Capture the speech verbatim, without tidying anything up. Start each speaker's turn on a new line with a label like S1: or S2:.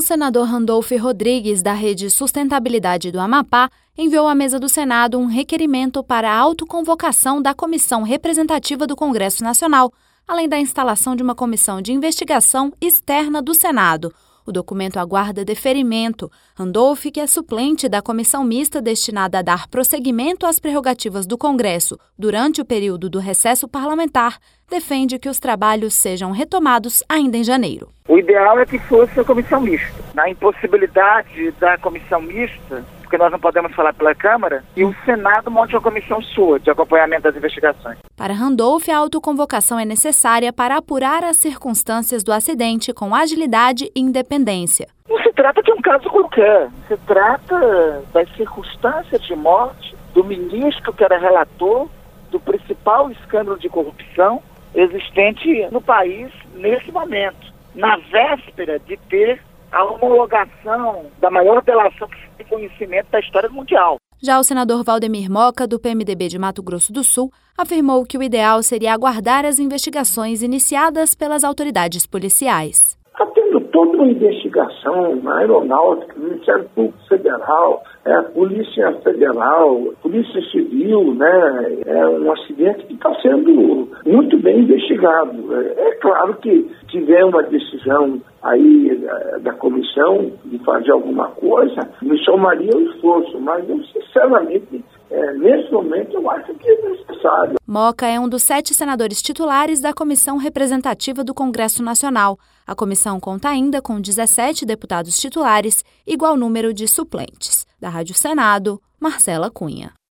S1: O senador Randolfo Rodrigues, da Rede Sustentabilidade do Amapá, enviou à mesa do Senado um requerimento para a autoconvocação da Comissão Representativa do Congresso Nacional, além da instalação de uma comissão de investigação externa do Senado. O documento aguarda deferimento. Randolfo, que é suplente da comissão mista destinada a dar prosseguimento às prerrogativas do Congresso durante o período do recesso parlamentar, defende que os trabalhos sejam retomados ainda em janeiro.
S2: O ideal é que fosse a comissão mista. Na impossibilidade da comissão mista, porque nós não podemos falar pela Câmara, e o Senado monte uma comissão sua de acompanhamento das investigações.
S1: Para Randolfo, a autoconvocação é necessária para apurar as circunstâncias do acidente com agilidade e independência.
S2: Não se trata de um caso qualquer, se trata das circunstâncias de morte do ministro que era relator do principal escândalo de corrupção existente no país nesse momento, na véspera de ter a homologação da maior delação de conhecimento da história mundial.
S1: Já o senador Valdemir Moca, do P M D B de Mato Grosso do Sul, afirmou que o ideal seria aguardar as investigações iniciadas pelas autoridades policiais.
S3: Está tendo toda uma investigação na Aeronáutica, Ministério Público Federal, é, a Polícia Federal, Polícia Civil, né? É um acidente que está sendo muito bem investigado. É, é claro que tiver uma decisão aí é, da comissão de fazer alguma coisa, me somaria o esforço, mas eu sinceramente, é, nesse momento, eu acho que é necessário.
S1: Moca é um dos sete senadores titulares da Comissão Representativa do Congresso Nacional. A comissão conta ainda com dezessete deputados titulares, igual número de suplentes. Da Rádio Senado, Marcela Cunha.